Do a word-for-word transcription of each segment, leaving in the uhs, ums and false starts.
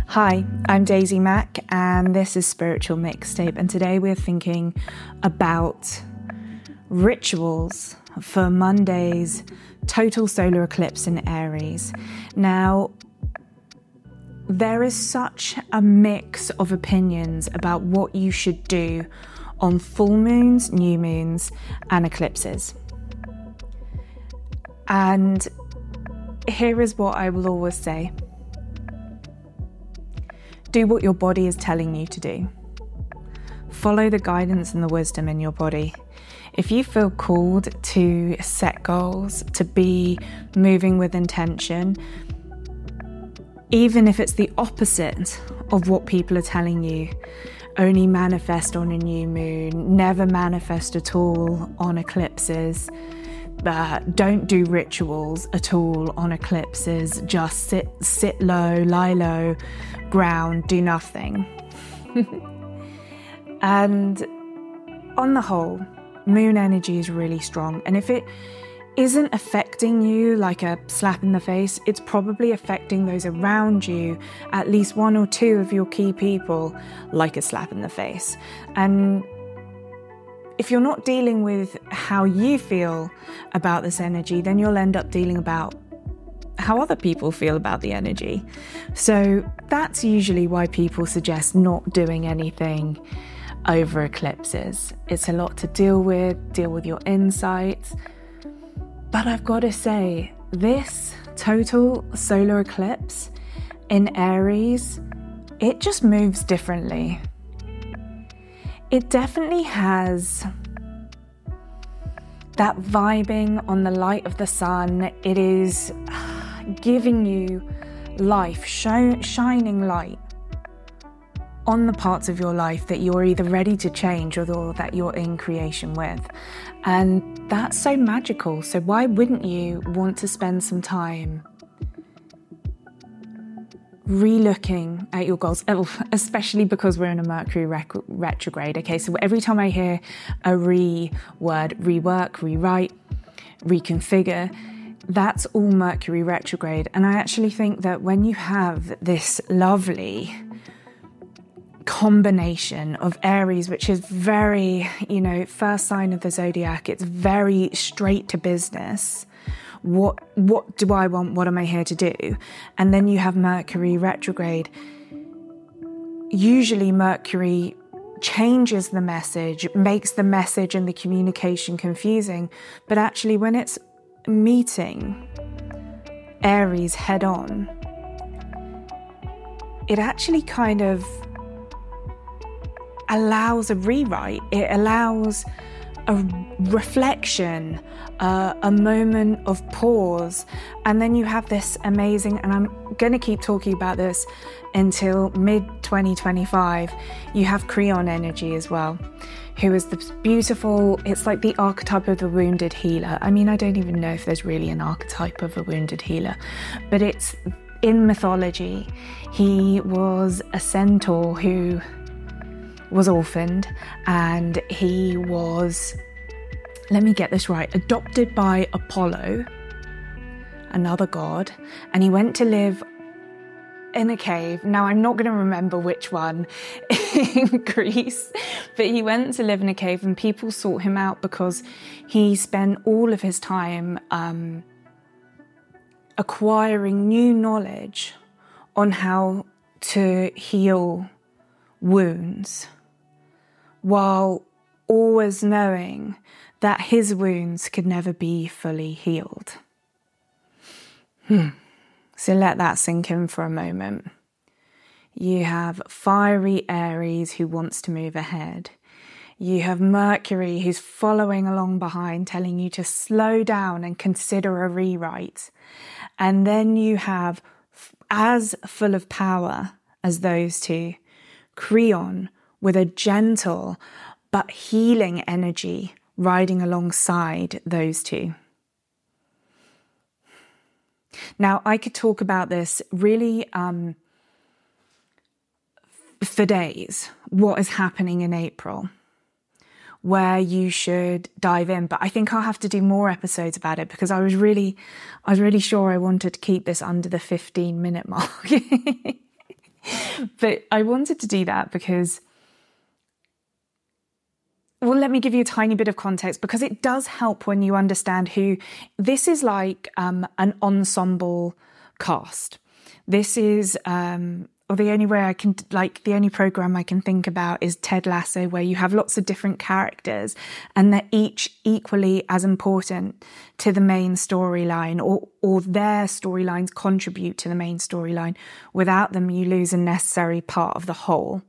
Hi, I'm Daisy Mack and this is Spiritual Mixtape, and today we're thinking about rituals for Monday's total solar eclipse in Aries. Now, there is such a mix of opinions about what you should do on full moons, new moons, and eclipses. And here is what I will always say. Do what your body is telling you to do. Follow the guidance and the wisdom in your body. If you feel called to set goals, to be moving with intention, even if it's the opposite of what people are telling you, only manifest on a new moon, never manifest at all on eclipses, uh, don't do rituals at all on eclipses, just sit, sit low, lie low, ground, do nothing. And on the whole, moon energy is really strong. And if it isn't affecting you like a slap in the face, it's probably affecting those around you, at least one or two of your key people, like a slap in the face. And if you're not dealing with how you feel about this energy, then you'll end up dealing about how other people feel about the energy. So that's usually why people suggest not doing anything over eclipses. It's a lot to deal with, deal with your insights. But I've got to say, this total solar eclipse in Aries, it just moves differently. It definitely has that vibing on the light of the sun. It is giving you life, show, shining light on the parts of your life that you're either ready to change or that you're in creation with. And that's so magical. So why wouldn't you want to spend some time re-looking at your goals, especially because we're in a Mercury rec- retrograde. Okay, so every time I hear a re word, rework, rewrite, reconfigure, that's all Mercury retrograde. And I actually think that when you have this lovely combination of Aries, which is very, you know, first sign of the zodiac, it's very straight to business. What what do I want? What am I here to do? And then you have Mercury retrograde. Usually Mercury changes the message, makes the message and the communication confusing. But actually when it's meeting Aries head on, it actually kind of allows a rewrite. It allows a reflection, uh, a moment of pause, and then you have this amazing, and I'm going to keep talking about this until mid twenty twenty-five, you have Creon energy as well, who is this beautiful, it's like the archetype of the wounded healer. I mean, I don't even know if there's really an archetype of a wounded healer, but it's in mythology. He was a centaur who was orphaned, and he was, let me get this right, adopted by Apollo, another god, and he went to live in a cave. Now, I'm not going to remember which one in Greece, but he went to live in a cave and people sought him out because he spent all of his time um, acquiring new knowledge on how to heal wounds, while always knowing that his wounds could never be fully healed. Hmm. So let that sink in for a moment. You have fiery Aries who wants to move ahead. You have Mercury who's following along behind, telling you to slow down and consider a rewrite. And then you have, as full of power as those two, Creon, with a gentle but healing energy riding alongside those two. Now, I could talk about this really um, for days, what is happening in April, where you should dive in. But I think I'll have to do more episodes about it because I was really, I was really sure I wanted to keep this under the fifteen minute mark. But I wanted to do that because, well, let me give you a tiny bit of context, because it does help when you understand who this is. Like um, an ensemble cast. This is, um, or the only way I can, like the only program I can think about is Ted Lasso, where you have lots of different characters and they're each equally as important to the main storyline, or, or their storylines contribute to the main storyline. Without them, you lose a necessary part of the whole.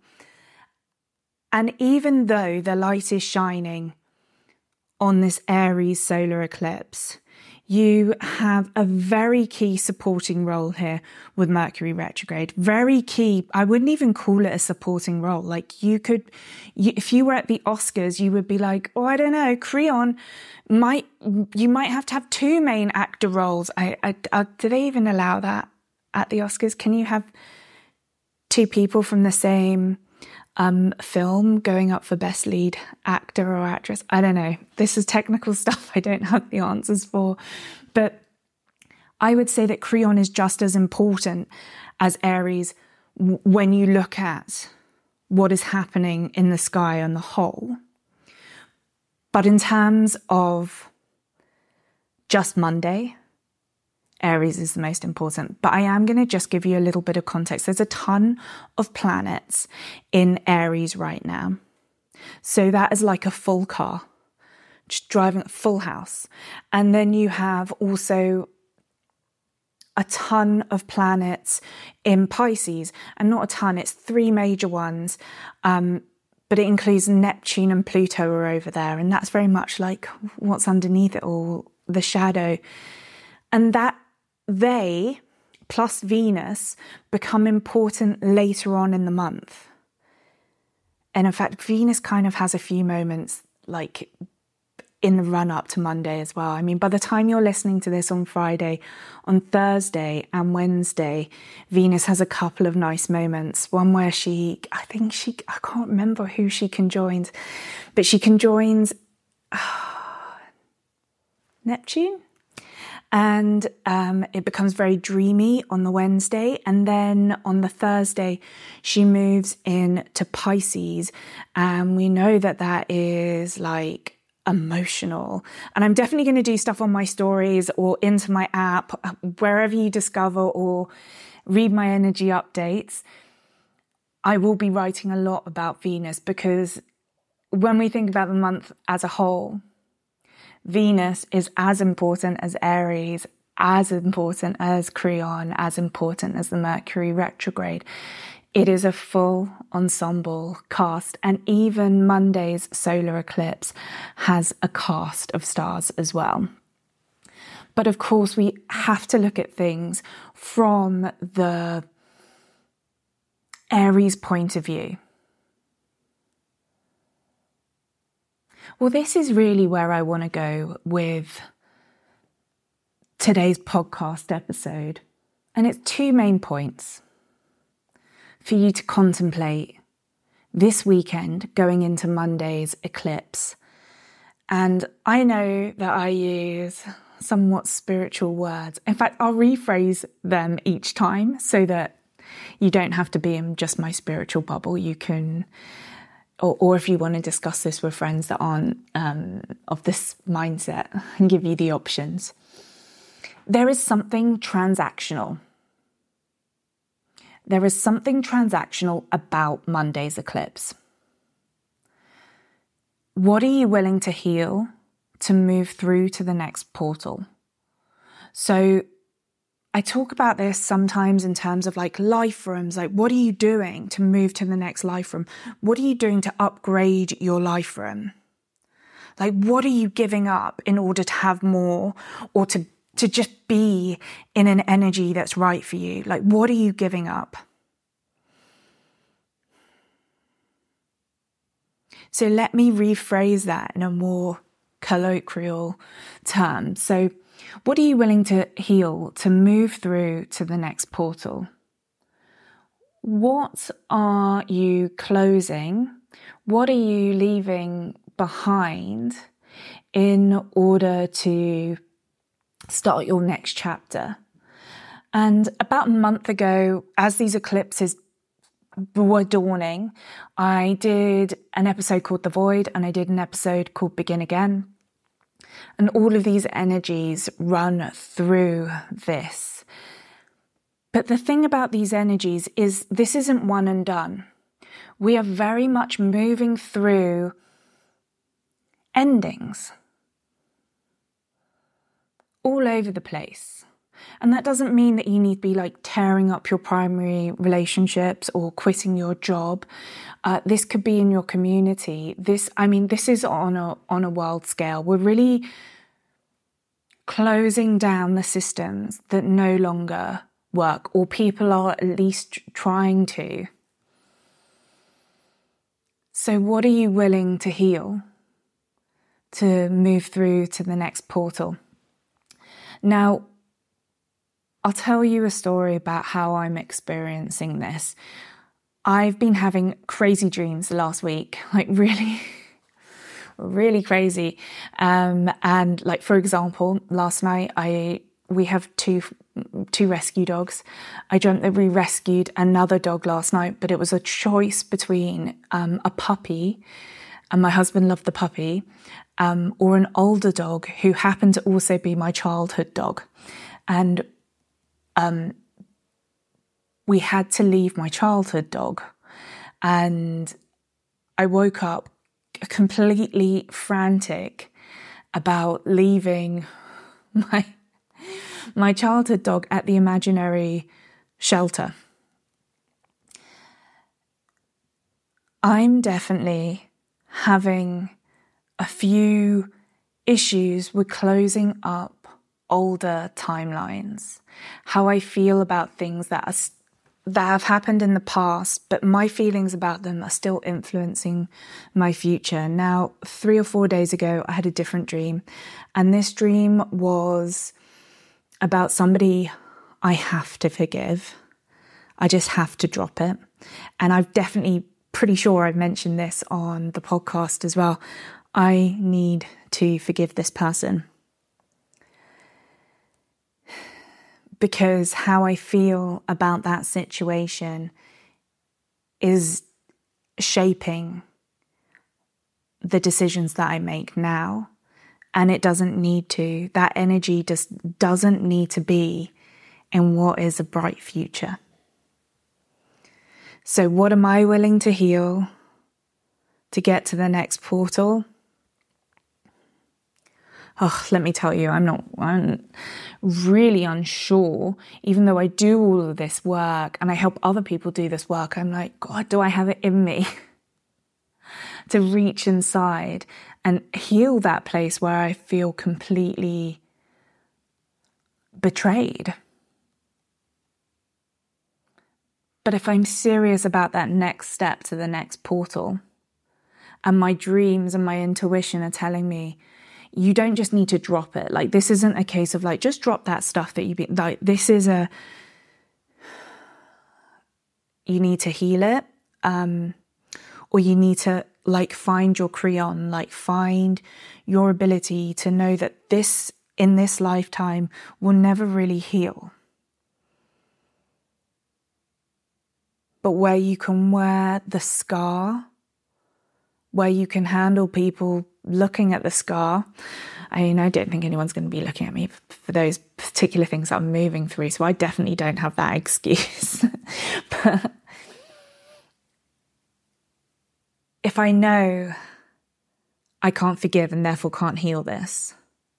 And even though the light is shining on this Aries solar eclipse, you have a very key supporting role here with Mercury retrograde. Very key. I wouldn't even call it a supporting role. Like you could, you, if you were at the Oscars, you would be like, oh, I don't know, Creon might, you might have to have two main actor roles. I, I, I, do they even allow that at the Oscars? Can you have two people from the same Um, film going up for best lead actor or actress? I don't know. This is technical stuff I don't have the answers for. But I would say that Creon is just as important as Aries w- when you look at what is happening in the sky on the whole. But in terms of just Monday, Aries is the most important. But I am going to just give you a little bit of context. There's a ton of planets in Aries right now. So that is like a full car, just driving a full house. And then you have also a ton of planets in Pisces. And not a ton, it's three major ones. Um, but it includes Neptune and Pluto are over there. And that's very much like what's underneath it all, the shadow. And that they, plus Venus, become important later on in the month. And in fact, Venus kind of has a few moments like in the run up to Monday as well. I mean, by the time you're listening to this on Friday, on Thursday and Wednesday, Venus has a couple of nice moments. One where she, I think she, I can't remember who she conjoins, but she conjoins oh, Neptune. And um, it becomes very dreamy on the Wednesday. And then on the Thursday, she moves in to Pisces. And we know that that is like emotional. And I'm definitely going to do stuff on my stories or into my app, wherever you discover or read my energy updates. I will be writing a lot about Venus, because when we think about the month as a whole, Venus is as important as Aries, as important as Creon, as important as the Mercury retrograde. It is a full ensemble cast, and even Monday's solar eclipse has a cast of stars as well. But of course, we have to look at things from the Aries point of view. Well, this is really where I want to go with today's podcast episode. And it's two main points for you to contemplate this weekend going into Monday's eclipse. And I know that I use somewhat spiritual words. In fact, I'll rephrase them each time so that you don't have to be in just my spiritual bubble. You can... Or, or if you want to discuss this with friends that aren't um, of this mindset, and give you the options. There is something transactional. There is something transactional about Monday's eclipse. What are you willing to heal to move through to the next portal? So I talk about this sometimes in terms of like life rooms. Like, what are you doing to move to the next life room? What are you doing to upgrade your life room? Like, what are you giving up in order to have more, or to, to just be in an energy that's right for you? Like, what are you giving up? So let me rephrase that in a more colloquial term. So what are you willing to heal to move through to the next portal? What are you closing? What are you leaving behind in order to start your next chapter? And about a month ago, as these eclipses were dawning. I did an episode called The Void, and I did an episode called Begin Again. And all of these energies run through this. But the thing about these energies is this isn't one and done. We are very much moving through endings all over the place. And that doesn't mean that you need to be like tearing up your primary relationships or quitting your job. Uh, this could be in your community. This, I mean, this is on a, on a world scale. We're really closing down the systems that no longer work, or people are at least trying to. So what are you willing to heal to move through to the next portal? Now, I'll tell you a story about how I'm experiencing this. I've been having crazy dreams the last week, like really, really crazy. Um, and like, for example, last night, I we have two two rescue dogs. I dreamt that we rescued another dog last night, but it was a choice between um, a puppy, and my husband loved the puppy, um, or an older dog who happened to also be my childhood dog. And um, we had to leave my childhood dog. And I woke up completely frantic about leaving my my childhood dog at the imaginary shelter. I'm definitely having a few issues with closing up older timelines, how I feel about things that are that have happened in the past, but my feelings about them are still influencing my future. Now, three or four days ago, I had a different dream, and this dream was about somebody I have to forgive. I just have to drop it. And I've definitely, pretty sure I've mentioned this on the podcast as well. I need to forgive this person, because how I feel about that situation is shaping the decisions that I make now. And it doesn't need to. That energy just doesn't need to be in what is a bright future. So what am I willing to heal to get to the next portal? Oh, let me tell you, I'm not, I'm really unsure, even though I do all of this work and I help other people do this work. I'm like, God, do I have it in me to reach inside and heal that place where I feel completely betrayed? But if I'm serious about that next step to the next portal, and my dreams and my intuition are telling me, you don't just need to drop it. Like, this isn't a case of like, just drop that stuff that you've been, like, this is a, you need to heal it. Um, or you need to like find your Creon, like find your ability to know that this in this lifetime will never really heal. But where you can wear the scar, where you can handle people looking at the scar. I mean, I don't think anyone's going to be looking at me for those particular things that I'm moving through, so I definitely don't have that excuse. But if I know I can't forgive and therefore can't heal this,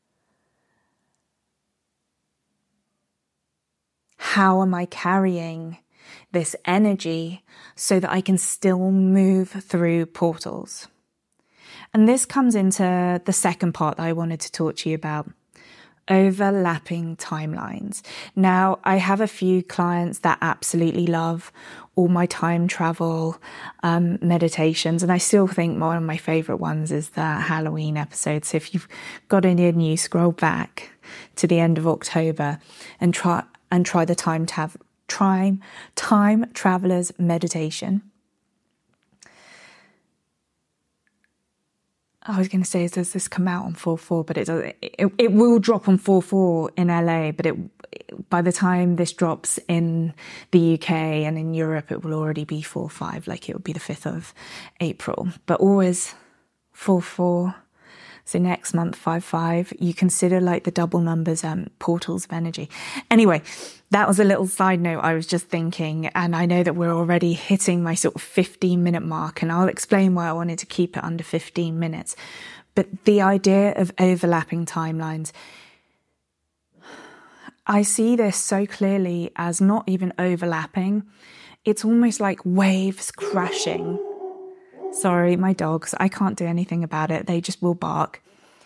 how am I carrying this energy so that I can still move through portals? And this comes into the second part that I wanted to talk to you about, overlapping timelines. Now, I have a few clients that absolutely love all my time travel um, meditations, and I still think one of my favourite ones is the Halloween episode. So if you've got it in you, scroll back to the end of October and try and try the time tab. Time, time traveler's meditation. I was going to say, does this come out on four four? But it does. It, it will drop on four four in L A, but it by the time this drops in the U K and in Europe, it will already be four five, like it will be the fifth of April. But always four four. So next month, five five. You consider like the double numbers, um, portals of energy. Anyway, that was a little side note I was just thinking. And I know that we're already hitting my sort of fifteen minute mark, and I'll explain why I wanted to keep it under fifteen minutes. But the idea of overlapping timelines, I see this so clearly as not even overlapping. It's almost like waves crashing. Sorry, my dogs, I can't do anything about it. They just will bark.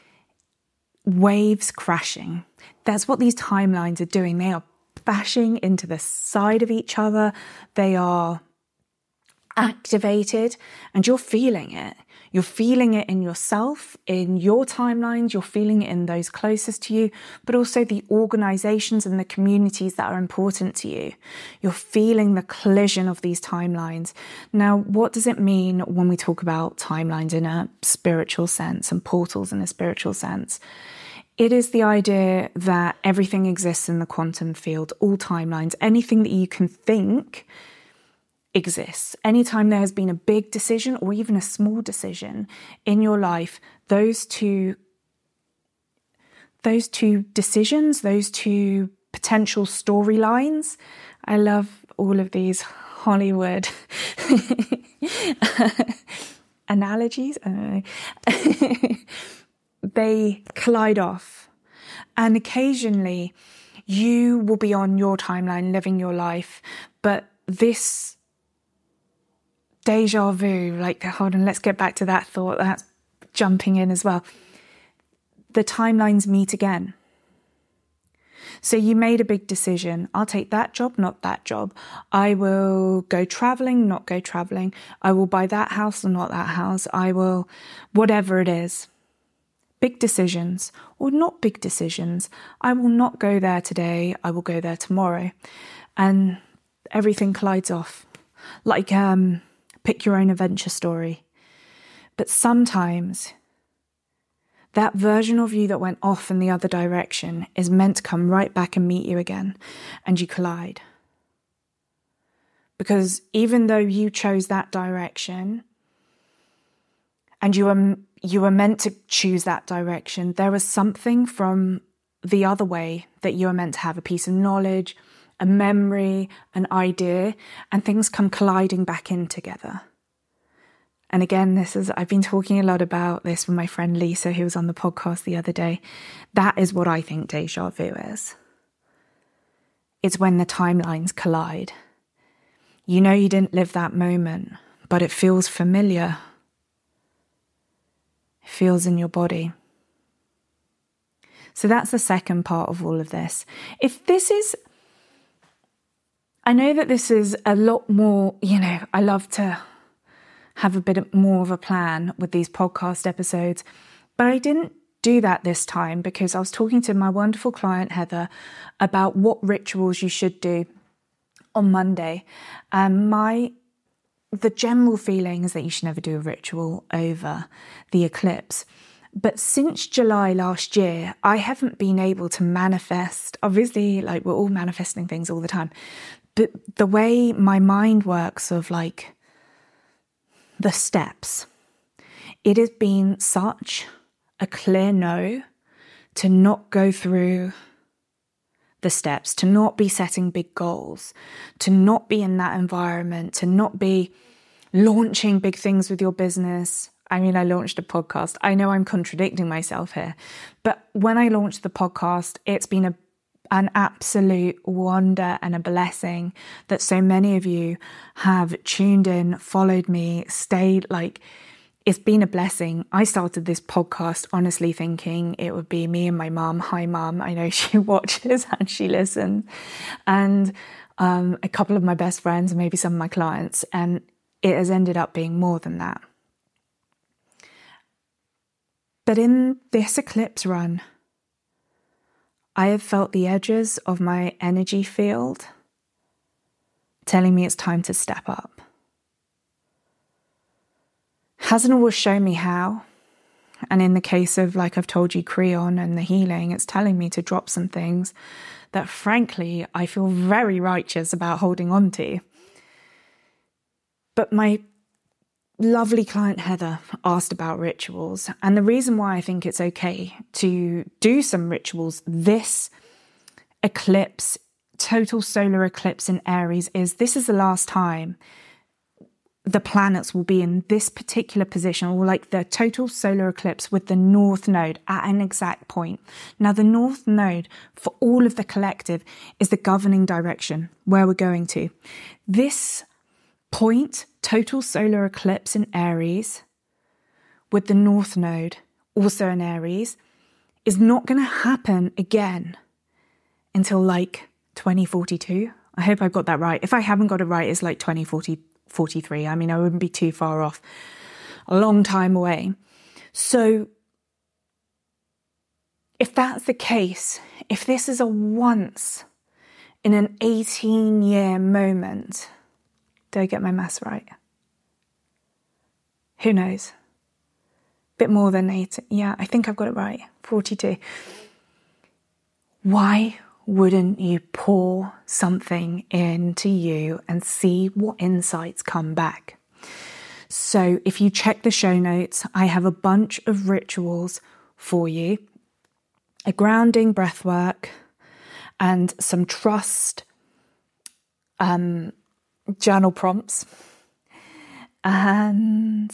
Waves crashing. That's what these timelines are doing. They are bashing into the side of each other. They are activated, and you're feeling it. You're feeling it in yourself, in your timelines. You're feeling it in those closest to you, but also the organizations and the communities that are important to you. You're feeling the collision of these timelines. Now, what does it mean when we talk about timelines in a spiritual sense and portals in a spiritual sense? It is the idea that everything exists in the quantum field, all timelines, anything that you can think exists. Anytime there has been a big decision or even a small decision in your life, those two, those two decisions, those two potential storylines, I love all of these Hollywood analogies, I don't know. They collide off. And occasionally you will be on your timeline living your life, but this deja vu, like, hold on, let's get back to that thought. That's jumping in as well. The timelines meet again. So you made a big decision. I'll take that job, not that job. I will go traveling, not go traveling. I will buy that house or not that house. I will, whatever it is. Big decisions or not big decisions. I will not go there today. I will go there tomorrow. And everything collides off. Like, um, pick your own adventure story. But sometimes that version of you that went off in the other direction is meant to come right back and meet you again, and you collide. Because even though you chose that direction and you were, you were meant to choose that direction, there was something from the other way that you were meant to have, a piece of knowledge, a memory, an idea, and things come colliding back in together. And again, this is, I've been talking a lot about this with my friend Lisa, who was on the podcast the other day. That is what I think deja vu is. It's when the timelines collide. You know you didn't live that moment, but it feels familiar. It feels in your body. So that's the second part of all of this. If this is, I know that this is a lot more, you know, I love to have a bit more of a plan with these podcast episodes, but I didn't do that this time because I was talking to my wonderful client, Heather, about what rituals you should do on Monday. And my, the general feeling is that you should never do a ritual over the eclipse. But since July last year, I haven't been able to manifest. Obviously, like, we're all manifesting things all the time. But the way my mind works of like the steps, it has been such a clear no to not go through the steps, to not be setting big goals, to not be in that environment, to not be launching big things with your business. I mean, I launched a podcast. I know I'm contradicting myself here, but when I launched the podcast, it's been a an absolute wonder and a blessing that so many of you have tuned in, followed me, stayed. Like, it's been a blessing. I started this podcast honestly thinking it would be me and my mum. Hi, mum. I know she watches and she listens. And um, a couple of my best friends and maybe some of my clients. And it has ended up being more than that. But in this eclipse run, I have felt the edges of my energy field telling me it's time to step up. Hasn't always shown me how. And in the case of, like I've told you, Creon and the healing, it's telling me to drop some things that, frankly, I feel very righteous about holding on to. But my lovely client Heather asked about rituals. And the reason why I think it's okay to do some rituals this eclipse, total solar eclipse in Aries, is this is the last time the planets will be in this particular position, or like the total solar eclipse with the North Node at an exact point. Now, the North Node for all of the collective is the governing direction where we're going to. This point, total solar eclipse in Aries with the North Node also in Aries, is not going to happen again until like twenty forty-two. I hope I've got that right. If I haven't got it right, it's like twenty forty-three. I mean, I wouldn't be too far off. A long time away. So if that's the case, if this is a once in an eighteen year moment, did I get my maths right? Who knows? Bit more than eight. Yeah, I think I've got it right. forty-two. Why wouldn't you pour something into you and see what insights come back? So if you check the show notes, I have a bunch of rituals for you. A grounding breath work and some trust um, journal prompts. And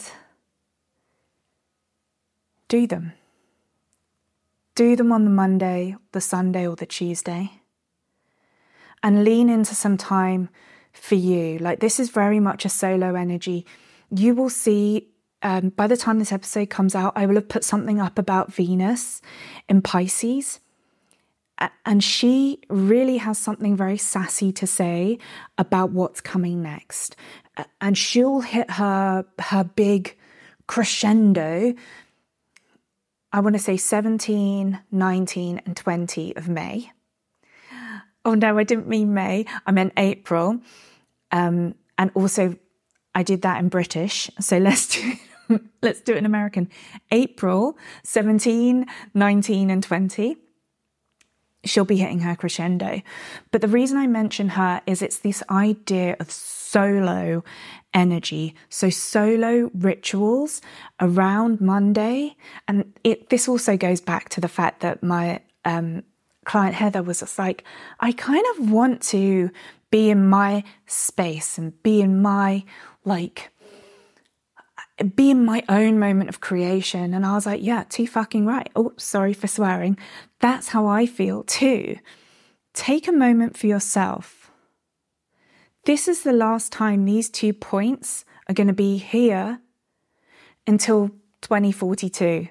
do them. Do them on the Monday, the Sunday, or the Tuesday. And lean into some time for you. Like, this is very much a solo energy. You will see, um, by the time this episode comes out, I will have put something up about Venus in Pisces. And she really has something very sassy to say about what's coming next. And she'll hit her, her big crescendo, I want to say seventeen, nineteen and twenty of May. Oh no, I didn't mean May. I meant April. Um, and also I did that in British. So let's do, let's do it in American. April seventeen, nineteen and twenty. She'll be hitting her crescendo. But the reason I mention her is it's this idea of solo energy. So solo rituals around Monday. And it, this also goes back to the fact that my um, client Heather was just like, I kind of want to be in my space and be in my, like, be in my own moment of creation. And I was like, yeah, too fucking right. Oh, sorry for swearing. That's how I feel too. Take a moment for yourself. This is the last time these two points are going to be here until twenty forty-two.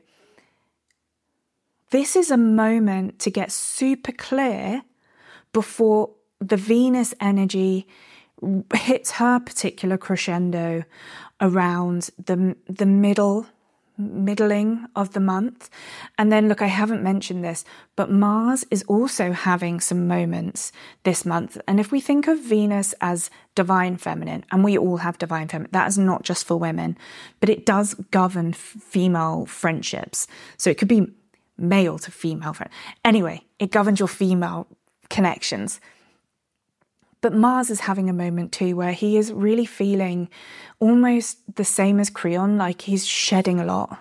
This is a moment to get super clear before the Venus energy hits her particular crescendo around the the middle, middling of the month. And then, look, I haven't mentioned this, but Mars is also having some moments this month. And if we think of Venus as divine feminine, and we all have divine feminine, that is not just for women, but it does govern female friendships. So it could be male to female friend. Anyway, it governs your female connections. But Mars is having a moment too where he is really feeling almost the same as Creon, like he's shedding a lot.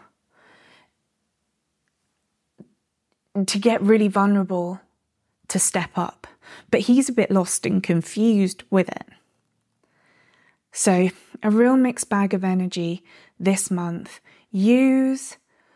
To get really vulnerable, to step up. But he's a bit lost and confused with it. So a real mixed bag of energy this month. Use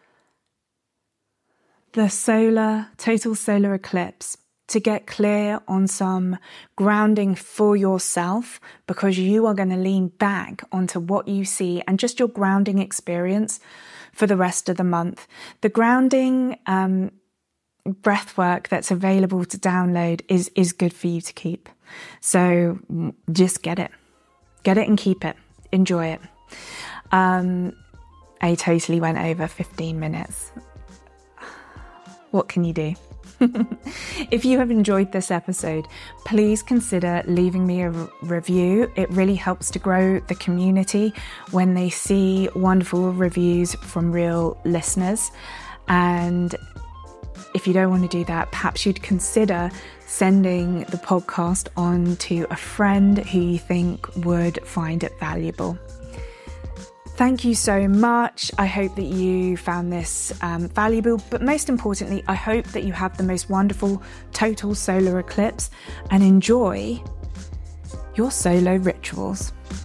the solar, total solar eclipse to get clear on some grounding for yourself, because you are going to lean back onto what you see and just your grounding experience for the rest of the month. The grounding um, breath work that's available to download is, is good for you to keep. So just get it. Get it and keep it. Enjoy it. Um, I totally went over fifteen minutes. What can you do? If you have enjoyed this episode, please consider leaving me a r- review. It really helps to grow the community when they see wonderful reviews from real listeners. And if you don't want to do that, perhaps you'd consider sending the podcast on to a friend who you think would find it valuable. Thank you so much. I hope that you found this um, valuable, but most importantly, I hope that you have the most wonderful total solar eclipse and enjoy your solo rituals.